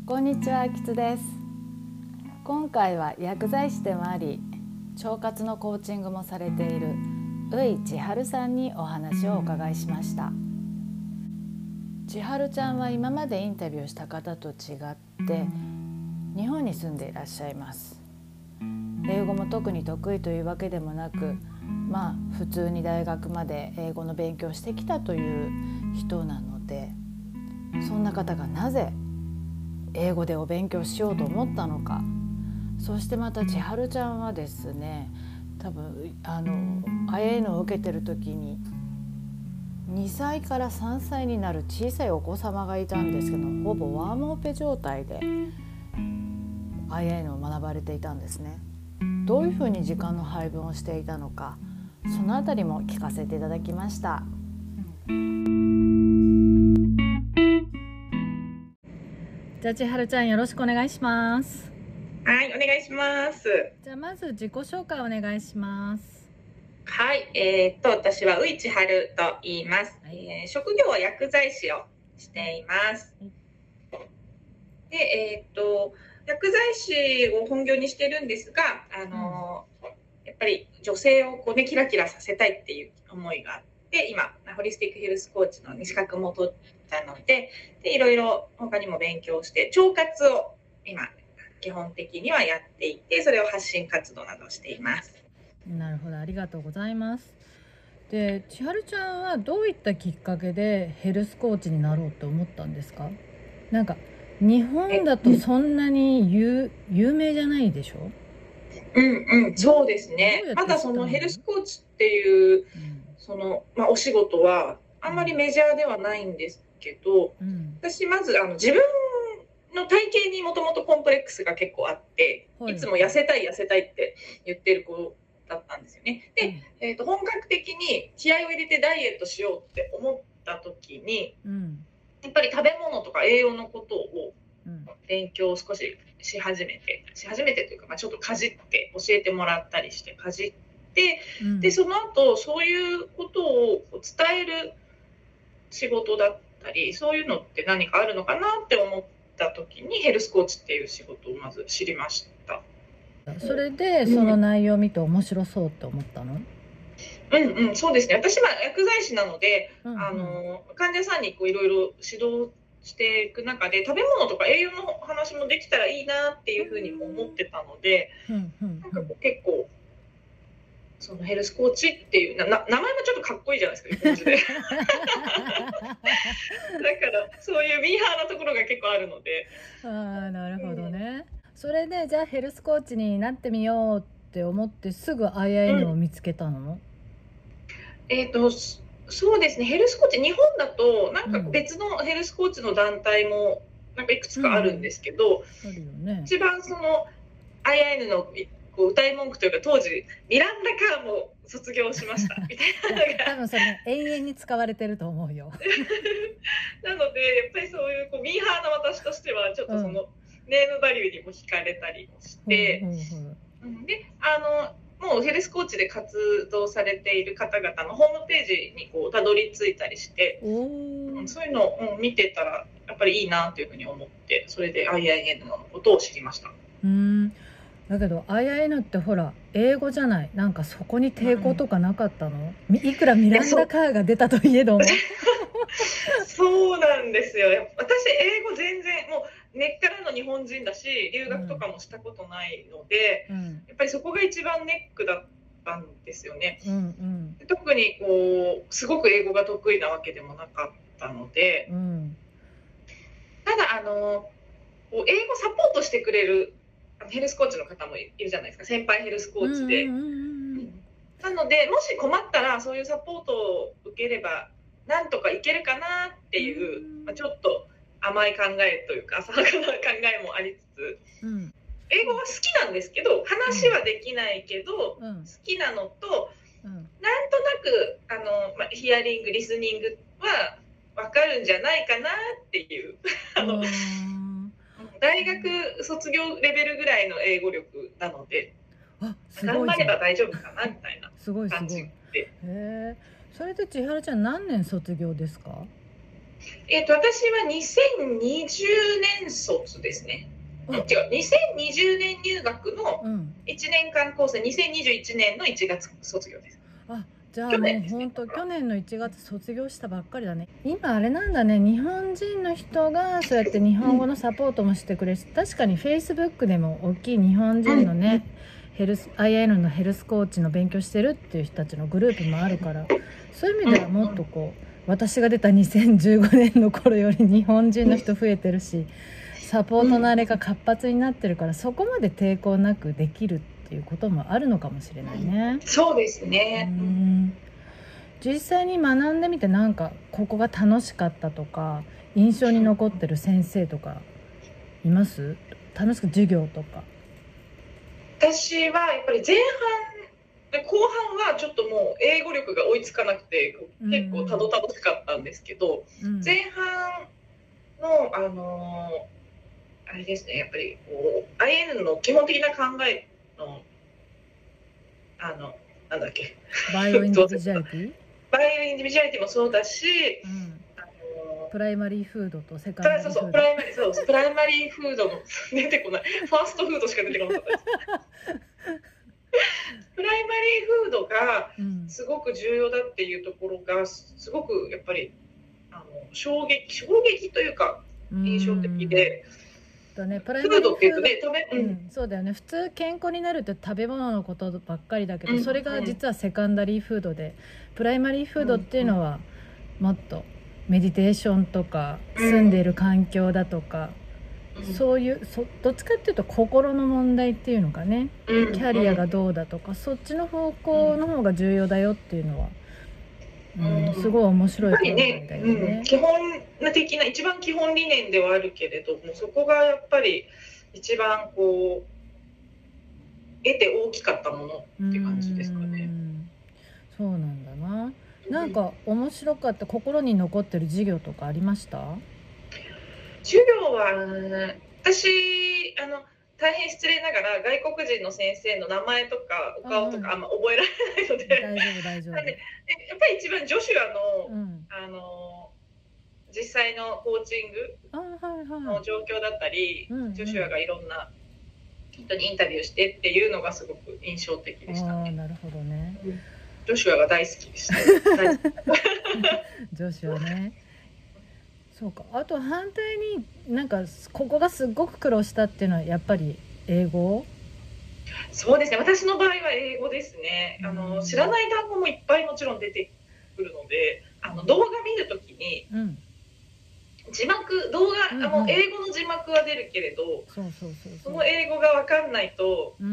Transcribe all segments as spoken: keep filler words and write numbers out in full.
こんにちは、きつです。今回は薬剤師でもあり腸活のコーチングもされている宇井千春さんにお話をお伺いしました。千春ちゃんは今までインタビューした方と違って日本に住んでいらっしゃいます。英語も特に得意というわけでもなく、まあ普通に大学まで英語の勉強してきたという人なので、そんな方がなぜ英語でお勉強しようと思ったのか、そしてまた千春ちゃんはですね、多分あの アイエーエヌ を受けてる時ににさいからさんさいになる小さいお子様がいたんですけど、ほぼワームオペ状態で アイエーエヌ を学ばれていたんですね。どういうふうに時間の配分をしていたのか、そのあたりも聞かせていただきました。じゃあ千春ちゃん、よろしくお願いします。 はい、お願いします。 じゃあまず自己紹介お願いします。 はい、えー、っと私は宇井千春と言います、はい。えー、職業は薬剤師をしています。はい、で、えー、っと薬剤師を本業にしてるんですが、あの、うん、やっぱり女性をこうねキラキラさせたいっていう思いがあって、今ホリスティックヘルスコーチの資格も取ったので、でいろいろ他にも勉強して腸活を今基本的にはやっていて、それを発信活動などしています。 なるほど、ありがとうございます。で、千春ちゃんはどういったきっかけでヘルスコーチになろうと思ったんですか？なんか日本だとそんなに 有, 有名じゃないでしょ？ うんうん、そうですね。まだそのヘルスコーチっていう、うん、そのまあ、お仕事はあんまりメジャーではないんですけど、うん、私まずあの自分の体型にもともとコンプレックスが結構あって、はい、いつも痩せたい痩せたいって言ってる子だったんですよね。で、うん、えーと、本格的に気合を入れてダイエットしようって思った時に、うん、やっぱり食べ物とか栄養のことを勉強を少しし始めてし始めてというか、まあ、ちょっとかじって教えてもらったりしてかじって、うん、でその後そういうことを伝える仕事だったり、そういうのって何かあるのかなって思った時にヘルスコーチっていう仕事をまず知りました。 それでその内容を見て面白そうって思ったの？ うんうん、そうですね。私は薬剤師なので、うんうん、あの患者さんにこういろいろ指導していく中で食べ物とか栄養の話もできたらいいなっていうふうにも思ってたので、うんうんうん、なんかこう結構そのヘルスコーチっていうなな名前もちょっとかっこいいじゃないですか、字でだからそういうミーハーなところが結構あるので。 ああ、なるほどね、うん、それでじゃあヘルスコーチになってみようって思ってすぐ アイエーエヌ を見つけたの？うん、 えっとそうですね、ヘルスコーチ日本だとなんか別のヘルスコーチの団体もなんかいくつかあるんですけど、うんうんね、一番その アイエーエヌ のこう歌い文句というか、当時ミランダ・カーも卒業しましたみたいなのが多分それ、ね、永遠に使われてると思うよなのでやっぱりそういう、こうミーハーな私としてはちょっとその、うん、ネームバリューにも惹かれたりもして、うんうんうん、であのもうヘルスコーチで活動されている方々のホームページにこうたどり着いたりして、うん、そういうのを、うん、見てたらやっぱりいいなというふうに思って、それで アイエーエヌ のことを知りました。 うん、だけど アイエーエヌ ってほら英語じゃない、なんかそこに抵抗とかなかったの？うん、いくらミランダ・カーが出たといえどもそうなんですよ。私英語全然もう根っからの日本人だし、留学とかもしたことないので、うん、やっぱりそこが一番ネックだったんですよね。うんうん、特にこうすごく英語が得意なわけでもなかったので、うん、ただあの英語サポートしてくれるヘルスコーチの方もいるじゃないですか、先輩ヘルスコーチで、うんうんうん、なのでもし困ったらそういうサポートを受ければなんとかいけるかなっていう、まあ、ちょっと甘い考えというか浅はかな考えもありつつ、うん、英語は好きなんですけど話はできないけど、うん、好きなのと、うん、なんとなくあの、まあ、ヒアリングリスニングは分かるんじゃないかなっていうあの大学卒業レベルぐらいの英語力なので、あ、すごい、頑張れば大丈夫かなみたいな感じで。 すごいすごい。へえ、それで千春ちゃん何年卒業ですか？ えっと、私はにせんにじゅうねん卒ですね。違う、にせんにじゅうねん入学のいちねんかんコースでにせんにじゅういちねんのいちがつ卒業です。 あ、じゃあもう本当去年のいちがつ卒業したばっかりだね。今あれなんだね、日本人の人がそうやって日本語のサポートもしてくれるし、確かにフェイスブックでも大きい日本人のね、ヘルス アイアイエヌ のヘルスコーチの勉強してるっていう人たちのグループもあるから、そういう意味ではもっとこう私が出たにせんじゅうごねんの頃より日本人の人増えてるし、サポートのあれが活発になってるから、そこまで抵抗なくできるっていうこともあるのかもしれないね。 そうですね。 うん、実際に学んでみて、なんかここが楽しかったとか印象に残ってる先生とかいます？楽しく授業とか。 私はやっぱり前半後半はちょっともう英語力が追いつかなくて結構たどたどしかったんですけど、うん、前半のあのー、あれですね、やっぱりこう アイエヌ の基本的な考えのあのなんだっけバイオインディビジュアリティバイオインディビジュアリティもそうだし、うん、あのー、 プライマリーフードとセカンダリーフード。 そうそうプライマリーそうプライマリーフードの出てこない、ファーストフードしか出てこなかったですプライマリーフードがすごく重要だっていうところがすごくやっぱりあの衝撃衝撃というか印象的で、 だね、プライマリーフードっていうとね、食べ、 うん、そうだよね。普通健康になるって食べ物のことばっかりだけど、うん、それが実はセカンダリーフードで、プライマリーフードっていうのはもっとメディテーションとか住んでいる環境だとか、うん、そういうそどっちかっていうと心の問題っていうのかね、うん、キャリアがどうだとかそっちの方向の方が重要だよっていうのは、うんうん、すごい面白い考えだよね。 ね、うん、基本的な一番基本理念ではあるけれども、そこがやっぱり一番こう得て大きかったものっていう感じですかね。 うん、そうなんだな。なんか面白かった心に残ってる授業とかありました？ 授業は私あの大変失礼ながら外国人の先生の名前とかお顔とかあんま覚えられないので、 大丈夫大丈夫。 やっぱり一番ジョシュアの、うん、あの実際のコーチングの状況だったり、はいはい、ジョシュアがいろんな人にインタビューしてっていうのがすごく印象的でしたね。 あ、なるほどね。 ジョシュアが大好きでした。 ジョシュアね。そうか。あと反対になんかここがすごく苦労したっていうのはやっぱり英語？ そうですね、私の場合は英語ですね。あの、うん、知らない単語もいっぱいもちろん出てくるので、あの動画見るときに、うん、字幕動画、うんうん、あの英語の字幕は出るけれど、その英語が分かんないと、うんうん、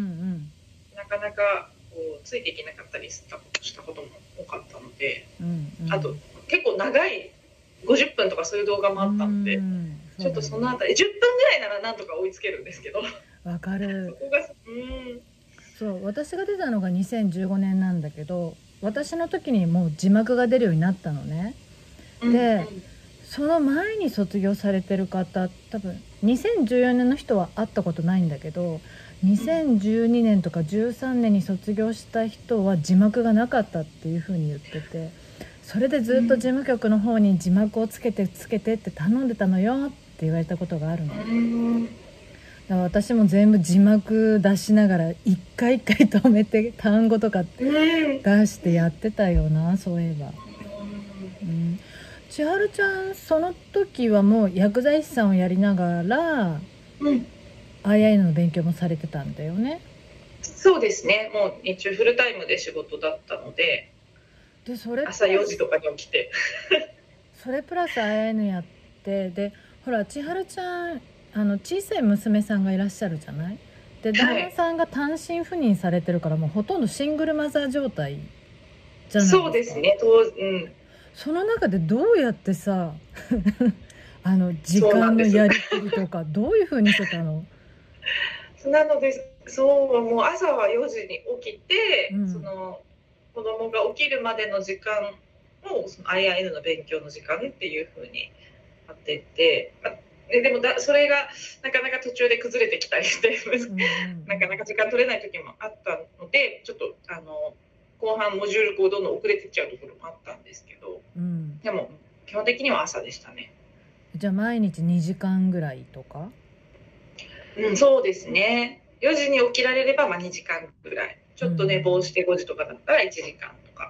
なかなかこうついていけなかったりしたことも多かったので、うんうん、あと結構長いごじゅっぷんとかそういう動画もあったので、ちょっとそのあたりじゅっぷんぐらいならなんとか追いつけるんですけど。 わかる。 そこが、うん、 そう私が出たのがにせんじゅうごねんなんだけど、私の時にもう字幕が出るようになったのね。で、うんうん、その前に卒業されてる方、多分にせんじゅうよねんの人は会ったことないんだけど、にせんじゅうにねんとかじゅうさんねんに卒業した人は字幕がなかったっていう風に言ってて、それでずっと事務局の方に字幕をつけてつけてって頼んでたのよって言われたことがあるの。だから私も全部字幕出しながら一回一回止めて単語とか出してやってたよな、そういえば。うん、千春ちゃんその時はもう薬剤師さんをやりながら、うん、アイアイエヌ の勉強もされてたんだよね。 そうですね、もう一応フルタイムで仕事だったので、でそれ朝よじとかに起きてそれプラス アイアイエヌ やって、でほら千春ちゃんあの小さい娘さんがいらっしゃるじゃない。で旦那さんが単身赴任されてるから、もうほとんどシングルマザー状態じゃないですか。 そうですね、うん、 その中でどうやってさあの時間のやりくりとかどういう風にしてたの？ なのでそうもう朝はよじに起きて、うん、その子供が起きるまでの時間をその アイアイエヌ の勉強の時間っていう風に当てて、まで, でもだそれがなかなか途中で崩れてきたりして、うん、なかなか時間取れない時もあったので、ちょっとあの後半モジュールこうどんどん遅れてっちゃうところもあったんですけど、うん、でも基本的には朝でしたね。 じゃあ毎日にじかんぐらいとか？ うん、そうですね。よじに起きられればまあにじかんぐらい、ちょっと寝坊してごじとかだったらいちじかんとか、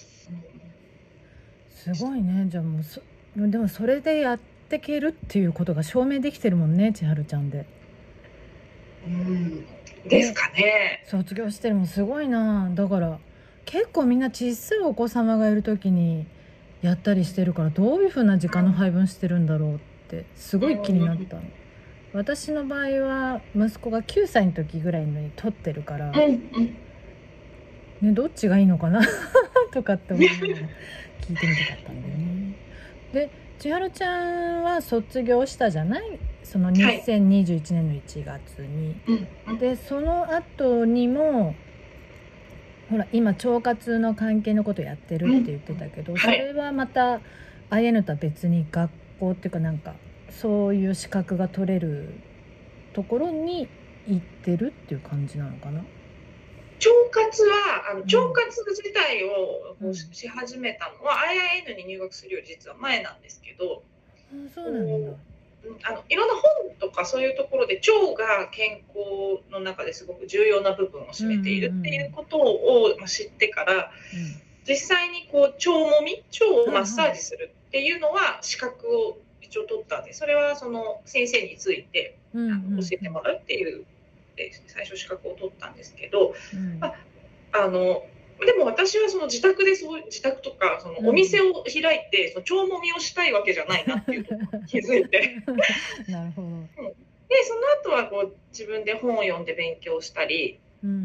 うん、すごいね。じゃあもうそでもそれでやってけるっていうことが証明できてるもんね、千春ちゃんで。 うんですかね。 卒業してるもすごいな。だから結構みんな小さいお子様がいる時にやったりしてるから、どういう風な時間の配分してるんだろうってすごい気になったの。私の場合は息子がきゅうさいの時ぐらいのに撮ってるから、 うんうんね、どっちがいいのかなとかって思いながら聞いてみたかったんだよね。で、千春ちゃんは卒業したじゃない、そのにせんにじゅういちねんのいちがつに、はい、でその後にもほら今腸活の関係のことやってるって言ってたけど、うん、それはまた アイエヌ とは別に学校っていうかなんかそういう資格が取れるところに行ってるっていう感じなのかな。 腸活はあの腸活自体をこうし始めたのは、うん、アイアイエヌ に入学するより実は前なんですけど、 うん、そうなんだ。 あのいろんな本とかそういうところで腸が健康の中ですごく重要な部分を占めているっていうことを知ってから、うんうん、実際にこう腸もみ、腸をマッサージするっていうのは資格を一応取ったんで、それはその先生について、うんうんうん、あの教えてもらうっていうで最初資格を取ったんですけど、うんまあ、あのでも私はその自宅でそう自宅とかそのお店を開いて、うん、その腸もみをしたいわけじゃないなっていうところに気づいてなるほど、うん、 でその後はこう自分で本を読んで勉強したり、うんうんうん、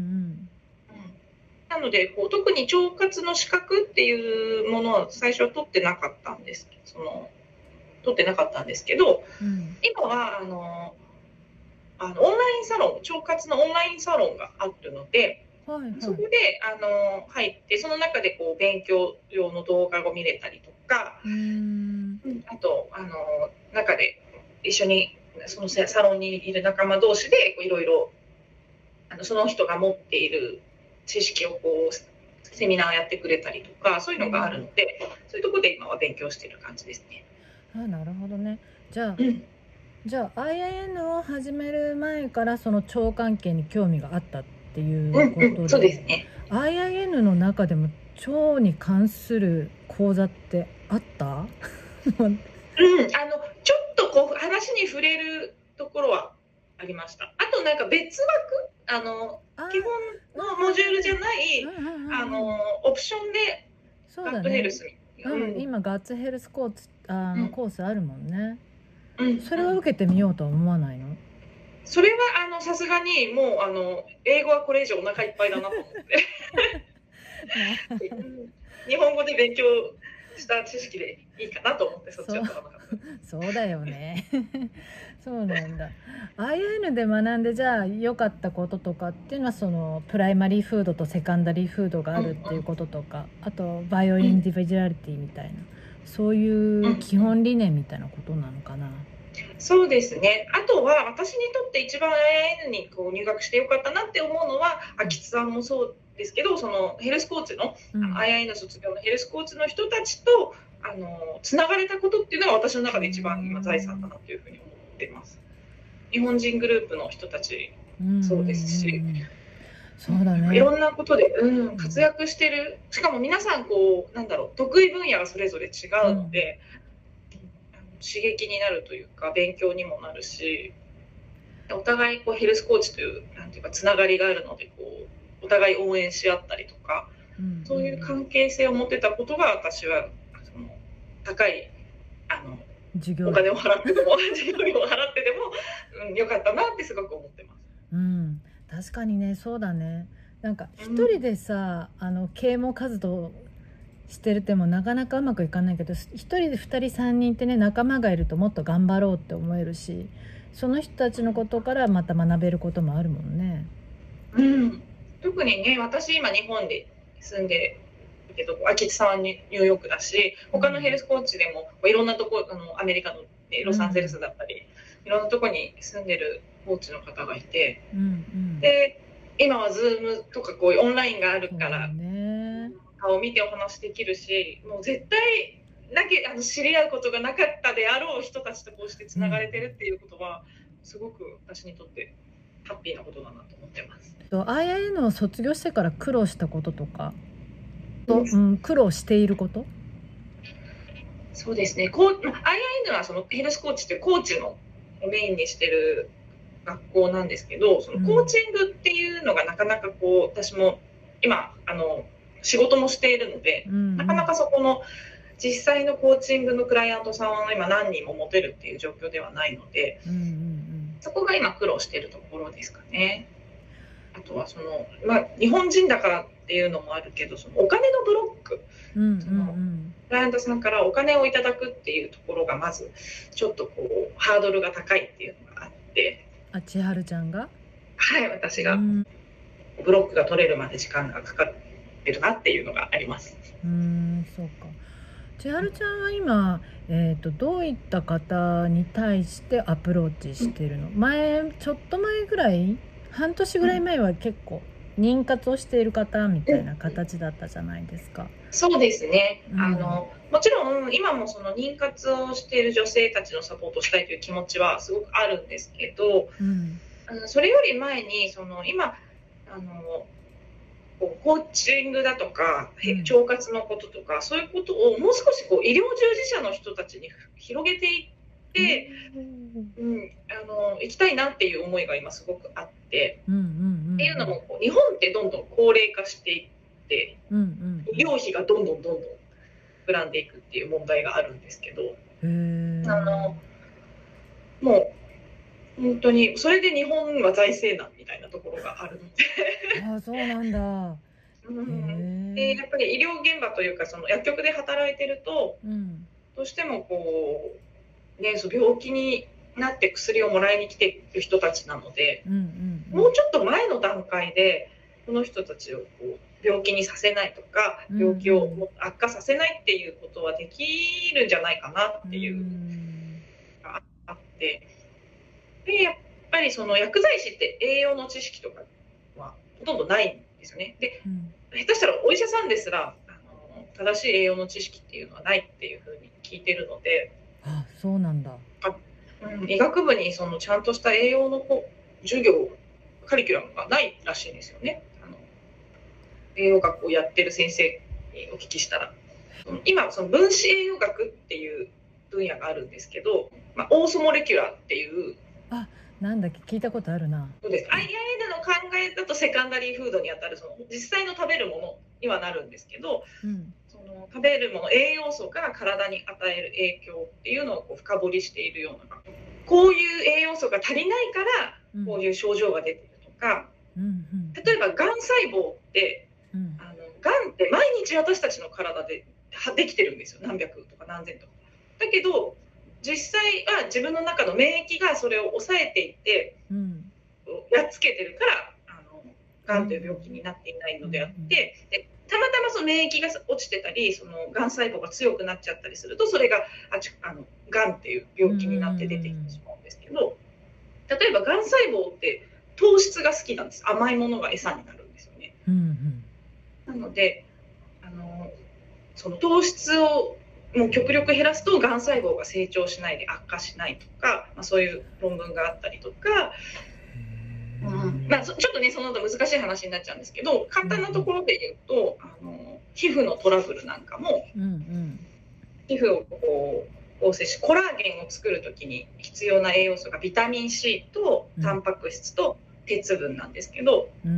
なのでこう特に腸活の資格っていうものは最初は取ってなかったんですその取ってなかったんですけど、うん、今はあのあのオンラインサロン腸活のオンラインサロンがあるので、はいはい、そこであの入ってその中でこう勉強用の動画を見れたりとか、うーんあとあの中で一緒にそのサロンにいる仲間同士でいろいろその人が持っている知識をこうセミナーやってくれたりとかそういうのがあるので、うん、そういうところで今は勉強している感じですね。 あ、なるほどね。じゃあ、うんじゃあ アイアイエヌ を始める前からその腸関係に興味があったっていうことで、 うんうん、そうですね。 アイアイエヌ の中でも腸に関する講座ってあった？うん、あのちょっとこう話に触れるところはありました。あとなんか別枠あの基本のモジュールじゃない、あのオプションでガッツヘルスに、 うん、今ガッツヘルスコースあの、うん、コースあるもんね。うん、それは受けてみようとは思わないの？ それはあのさすがにもうあの英語はこれ以上お腹いっぱいだなと思って日本語で勉強した知識でいいかなと思ってそっちは取らなかった。 そうだよねそうなんだ。 アイアイエヌ で学んでじゃあ良かったこととかっていうのはそのプライマリーフードとセカンダリーフードがあるっていうこととか、うんうん、あとバイオインディビジュアリティみたいな、うんそういう基本理念みたいなことなのかな、うん、 そうですね。あとは私にとって一番 アイアイエヌ にこう入学してよかったなって思うのは秋津さんもそうですけどそのヘルスコーチの、うん、アイアイエヌ 卒業のヘルスコーチの人たちとあのつながれたことっていうのは私の中で一番今財産だなというふうに思っています。日本人グループの人たちそうですし、うんうんうんそうだね、いろんなことで、うん、活躍してる。しかも皆さんこうなんだろう得意分野がそれぞれ違うので、うん、刺激になるというか勉強にもなるし、お互いこうヘルスコーチというなんていうかつながりがあるのでこうお互い応援し合ったりとか、うん、そういう関係性を持てたことが私はその高いあのお金を払ってでも授業を払ってでも、うん、よかったなってすごく思ってます。 うん確かにねそうだね。なんか一人でさ、うん、あの啓蒙活動してるってもなかなかうまくいかないけど一人で二人三人ってね仲間がいるともっと頑張ろうって思えるしその人たちのことからまた学べることもあるもんね。 うん、特にね私今日本で住んでるけど秋津さんはニューヨークだし他のヘルスコーチでもいろんなとこあのアメリカの、ね、ロサンゼルスだったり、うん、いろんなとこに住んでるコーチの方がいて、うんうん、で今はズームとかこういうオンラインがあるから、ね、顔を見てお話できるしもう絶対なきあの知り合うことがなかったであろう人たちとこうしてつながれてるっていうことは、すごく私にとってハッピーなことだなと思ってます。 アイアイエヌ を卒業してから苦労したこととか、とうん、苦労していること。 そうですね、こう アイアイエヌ はそのヘルスコーチっていうコーチのメインにしてる学校なんですけど、そのコーチングっていうのがなかなかこう私も今あの仕事もしているので、うんうん、なかなかそこの実際のコーチングのクライアントさんを今何人も持てるっていう状況ではないので、うんうんうん、そこが今苦労しているところですかね。あとはその、まあ、日本人だからっていうのもあるけど、そのお金のブロック、うんうんうん、そのクライアントさんからお金をいただくっていうところがまずちょっとこうハードルが高いっていうのがあって。 あ、千春ちゃんが？ はい、私が、うん、ブロックが取れるまで時間がかかってるなっていうのがあります。 うーん、そうか。千春ちゃんは今、えーと、どういった方に対してアプローチしてるの？前ちょっと前ぐらい、半年ぐらい前は結構妊活をしている方みたいな形だったじゃないですか。 そうですね、うん、あのもちろん今もその妊活をしている女性たちのサポートをしたいという気持ちはすごくあるんですけど、うん、あのそれより前にその今あのコーチングだとか腸活のこととか、うん、そういうことをもう少しこう医療従事者の人たちに広げていって、うんうん、あの行きたいなっていう思いが今すごくあって、うんうんうん、っていうのもこう日本ってどんどん高齢化していって、うんうんうん、医療費がどんどんどんどん膨らんでいくっていう問題があるんですけど、あのもう本当にそれで日本は財政難みたいなところがあるのであ、そうなんだ。 うん、でやっぱり医療現場というかその薬局で働いてると、うん、どうしてもこう、ね、そう病気になって薬をもらいに来てる人たちなので、うんうんうん、もうちょっと前の段階でこの人たちをこう病気にさせないとか病気を悪化させないっていうことはできるんじゃないかなっていうのがあって、でやっぱりその薬剤師って栄養の知識とかはほとんどないんですよね。で、うん、下手したらお医者さんですらあの正しい栄養の知識っていうのはないっていうふうに聞いてるので。 あ、そうなんだ。 あ、うん、医学部にそのちゃんとした栄養の授業カリキュラムがないらしいんですよね。あの栄養学をやってる先生にお聞きしたら、今その分子栄養学っていう分野があるんですけど、まあ、オーソモレキュラーっていう、 あ、なんだっけ、聞いたことあるな。 そうです。アイアイエヌ の考えだとセカンダリーフードにあたるその実際の食べるものにはなるんですけど、うん、その食べるもの栄養素が体に与える影響っていうのをこう深掘りしているような、こういう栄養素が足りないからこういう症状が出てるとか、うんうん、例えばがん細胞って、うん、あのがんって毎日私たちの体でできてるんですよ。何百とか何千とか。だけど実際は自分の中の免疫がそれを抑えていって、うん、やっつけてるからあのがんという病気になっていないのであって、うん、でたまたまその免疫が落ちてたりそのがん細胞が強くなっちゃったりするとそれがあちあのがんっていう病気になって出てきてしまうんですけど、例えばがん細胞って糖質が好きなんです。甘いものが餌になるんですよね。うんうん、なのであのその糖質をもう極力減らすとがん細胞が成長しないで悪化しないとか、まあ、そういう論文があったりとか、うんまあ、ちょっとねその後難しい話になっちゃうんですけど、簡単なところで言うとあの皮膚のトラブルなんかも、うんうん、皮膚をこう構成しコラーゲンを作るときに必要な栄養素がビタミン C とタンパク質と鉄分なんですけど、うんうん、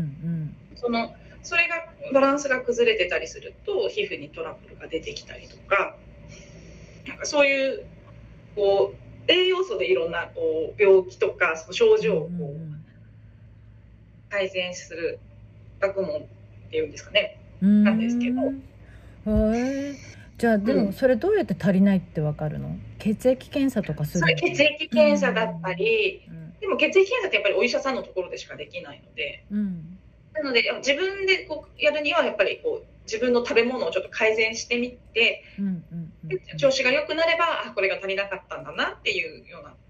そのそれがバランスが崩れてたりすると皮膚にトラブルが出てきたりとか、なんかそういうこう栄養素でいろんなこう病気とか症状をこう改善する学問っていうんですかね、なんですけど。 へえ。じゃあでもそれどうやって足りないってわかるの？血液検査とかするの？ それ血液検査だったり、うん、でも血液検査ってやっぱりお医者さんのところでしかできないので、うん、なので自分でこうやるにはやっぱりこう自分の食べ物をちょっと改善してみて、うんうんうんうん、調子が良くなればあこれが足りなかったんだなっていうようなと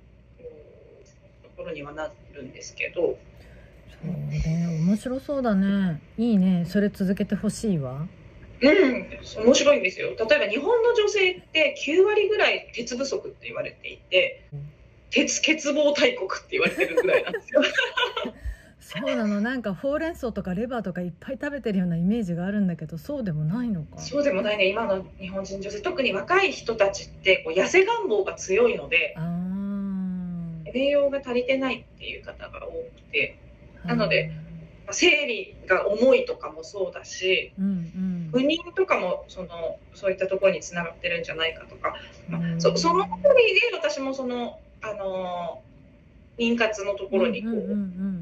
ころにはなるんですけど。 そうね、面白そうだね。いいね、それ続けてほしいわ。 うん、面白いんですよ。例えば日本の女性ってきゅうわりぐらい鉄不足って言われていて、鉄欠乏大国って言われてるぐらいなんですよ。 そうなの。なんかほうれん草とかレバーとかいっぱい食べてるようなイメージがあるんだけど、そうでもないのか。 そうでもないね。今の日本人女性、特に若い人たちってこう痩せ願望が強いので、 あ栄養が足りてないっていう方が多くて、なので生理が重いとかもそうだし、 うんうん、 不妊とかもそのそういったところにつながってるんじゃないかとか、まあ、そ, そのあたりで私もその、あのー、妊活のところにこう、うんうんうんうん、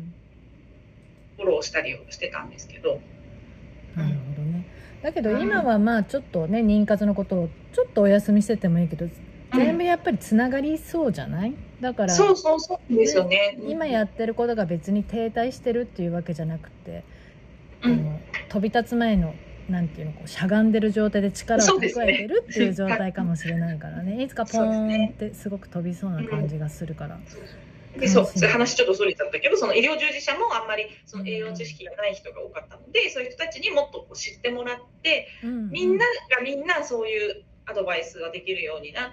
フォローしたりをしてたんですけど。 なるほどね。だけど今はまあちょっとね、妊活のことをちょっとお休みしててもいいけど、全部やっぱりつながりそうじゃない？だからそうそうそうですよね、 ね、今やってることが別に停滞してるっていうわけじゃなくて、 うん、 あの飛び立つ前のなんていうの、こうしゃがんでる状態で力を蓄えてるっていう状態かもしれないからね、いつかポーンってすごく飛びそうな感じがするから。 うん、でそう話ちょっとそれちゃったけど、その医療従事者もあんまりその栄養知識がない人が多かったので、うん、そういう人たちにもっとこう知ってもらって、うん、みんながみんなそういうアドバイスができるようになって、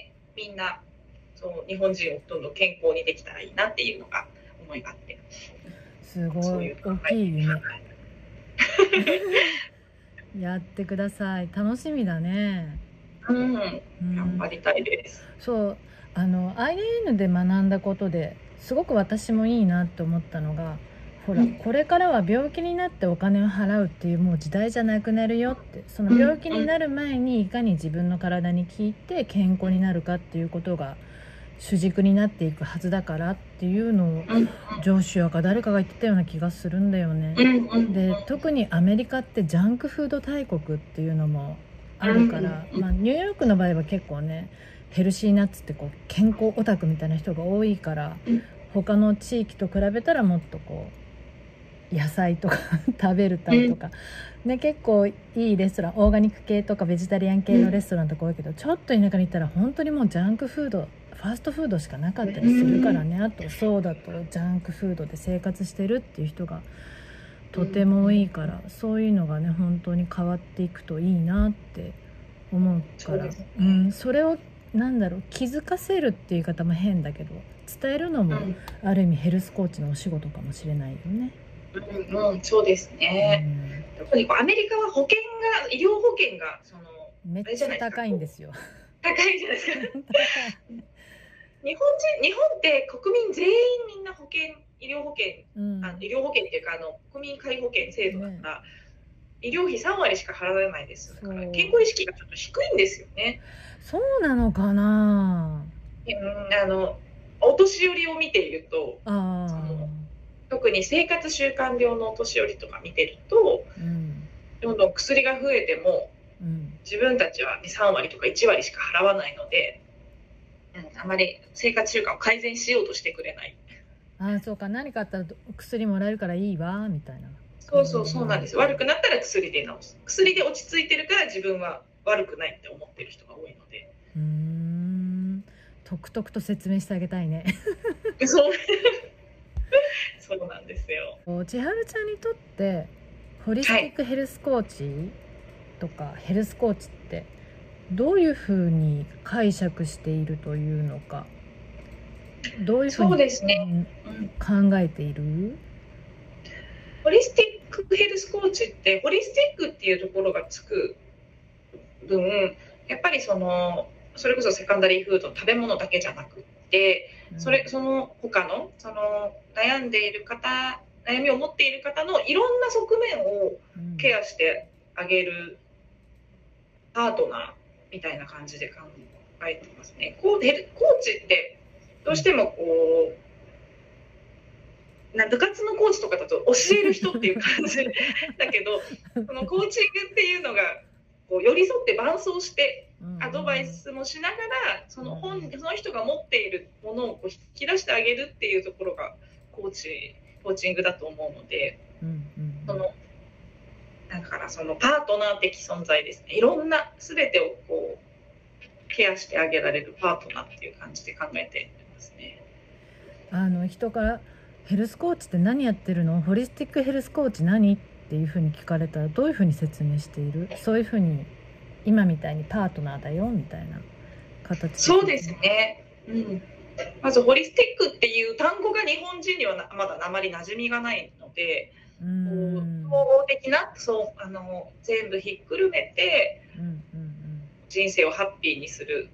みんなそう日本人をどんどん健康にできたらいいなっていうのが思いがあって、 すごい大きい夢やってください。楽しみだね。 うん、うん、頑張りたいです。 そう、あの アイエヌエヌ で学んだことですごく私もいいなって思ったのが、ほら、うん、これからは病気になってお金を払うっていうもう時代じゃなくなるよって、その病気になる前にいかに自分の体に効いて健康になるかっていうことが主軸になっていくはずだからっていうのを上司やか誰かが言ってたような気がするんだよね。で、特にアメリカってジャンクフード大国っていうのもあるから、まあ、ニューヨークの場合は結構ねヘルシーナッツってこう健康オタクみたいな人が多いから、他の地域と比べたらもっとこう野菜とか食べるたりとか、ね、結構いいレストラン、オーガニック系とかベジタリアン系のレストランとか多いけど、ちょっと田舎に行ったら本当にもうジャンクフード、ファーストフードしかなかったりするからね。あとソーダとジャンクフードで生活してるっていう人がとても多いから、そういうのがね本当に変わっていくといいなって思うから、うん、それをなんだろう、気づかせるっていう言い方も変だけど伝えるのもある意味ヘルスコーチのお仕事かもしれないよね。 うんうん、そうですね、うん、特にこうアメリカは保険が医療保険がそのめっちゃ高いんですよ。 高いじゃないですか日本人日本って国民全員みんな保険医療保険、うん、あの医療保険っていうかあの国民皆保険制度だから、ね、医療費さんわりしか払わないですから、健康意識がちょっと低いんですよね。 そうなのかな、 うん、あのお年寄りを見ていると、あその特に生活習慣病のお年寄りとか見てると、うん、どんどん薬が増えても、うん、自分たちはさんわりとかいちわりしか払わないので、うん、あまり生活習慣を改善しようとしてくれない。 ああ、そうか、何かあったら薬もらえるからいいわみたいな。 そうそうそうなんです。悪くなったら薬で治す。薬で落ち着いてるから自分は悪くないって思ってる人が多いので。 うーん、とくとくと説明してあげたいね。 そうそうなんですよ。 千春ちゃんにとってホリスティックヘルスコーチとかヘルスコーチってどういうふうに解釈しているというのか、どういうふうにそうですね、 考えている？ ホリスティックヘルスコーチってホリスティックっていうところがつく分、やっぱりそのそれこそセカンダリーフードの食べ物だけじゃなくってそれその他のその悩んでいる方、悩みを持っている方のいろんな側面をケアしてあげるパートナーみたいな感じで考えてますね。こうコーチってどうしてもこうな部活のコーチとかだと教える人っていう感じだけど、そのコーチングっていうのがこう寄り添って伴走してアドバイスもしながらその本その人が持っているものをこう引き出してあげるっていうところがコーチコーチングだと思うので、うんうん、そのだからそのパートナー的存在ですね。いろんな全てをこうケアしてあげられるパートナーっていう感じで考えていますね。 あの人からヘルスコーチって何やってるの？ホリスティックヘルスコーチ何っっていうふうに聞かれたらどういうふうに説明している？そういうふうに今みたいにパートナーだよみたいな形で。 そうですね、うん、まずホリスティックっていう単語が日本人にはなまだあまり馴染みがないので、 うーん、 総合的な、そうあの全部ひっくるめて、 うんうんうん、 人生をハッピーにする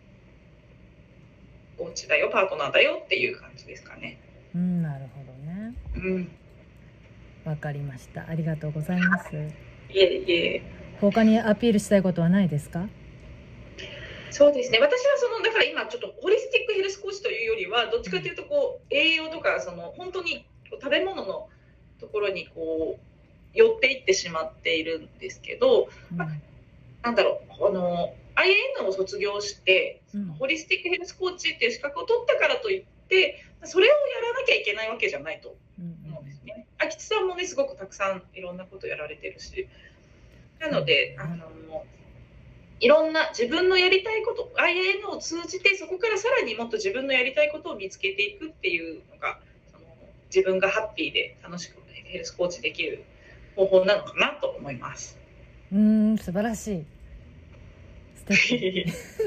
お家だよ、パートナーだよっていう感じですかね。 うん、なるほどね。 うん、 わかりました。ありがとうございます。 いえいえ。 他にアピールしたいことはないですか？ そうですね、私はそのだから今ちょっとホリスティックヘルスコーチというよりはどっちかというとこう栄養とかその本当に食べ物のところにこう寄っていってしまっているんですけど、うん、まあ、なんだろう、あの アイエーエヌ を卒業して、うん、ホリスティックヘルスコーチっていう資格を取ったからといってそれをやらなきゃいけないわけじゃないと思うんですね。あきつさんもねすごくたくさんいろんなことやられてるし、なので、あのいろんな自分のやりたいこと アイエーエヌ を通じてそこからさらにもっと自分のやりたいことを見つけていくっていうのがその自分がハッピーで楽しくヘルスコーチできる方法なのかなと思います。 うーん、素晴らしい。素敵。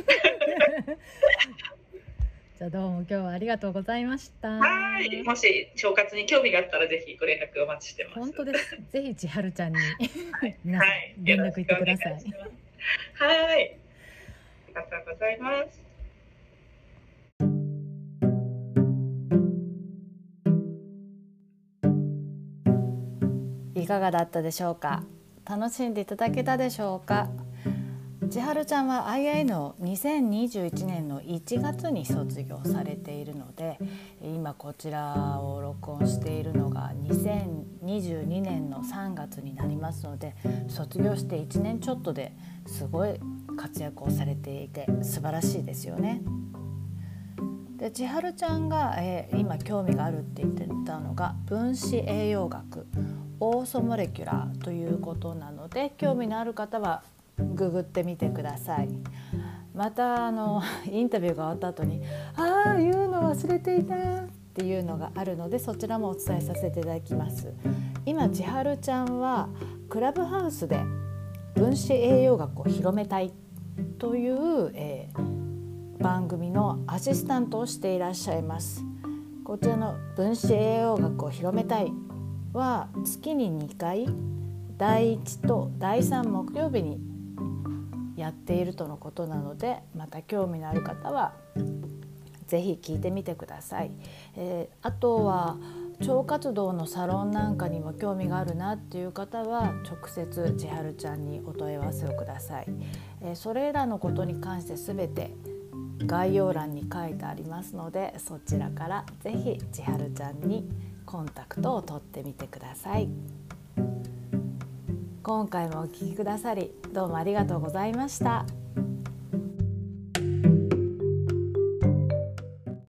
じゃあどうも今日はありがとうございました。 はい、もし腸活に興味があったらぜひご連絡お待ちしてます。 本当です。ぜひ千春ちゃんに、 はい、 皆さん連絡いってください。 はい、ありがとうございます。 いかがだったでしょうか？楽しんでいただけたでしょうか？千春ちゃんは アイエーエヌ をにせんにじゅういちねんのいちがつに卒業されているので、今こちらを録音しているのがにせんにじゅうにねんのさんがつになりますので、卒業していちねんちょっとですごい活躍をされていて素晴らしいですよね。で千春ちゃんが、えー、今興味があるって言ってたのが分子栄養学、オーソモレキュラーということなので、興味のある方はググってみてください。またあのインタビューが終わった後にああ言うの忘れていたっていうのがあるので、そちらもお伝えさせていただきます。今千春ちゃんはクラブハウスで分子栄養学を広めたいという、えー、番組のアシスタントをしていらっしゃいます。こちらの分子栄養学を広めたいは月ににかいだいいちとだいさん木曜日にやっているとのことなので、また興味のある方はぜひ聞いてみてください。えー、あとは腸活動のサロンなんかにも興味があるなっていう方は直接千春ちゃんにお問い合わせをください。えー、それらのことに関してすべて概要欄に書いてありますので、そちらからぜひ千春ちゃんにコンタクトを取ってみてください。今回もお聞きくださりどうもありがとうございました。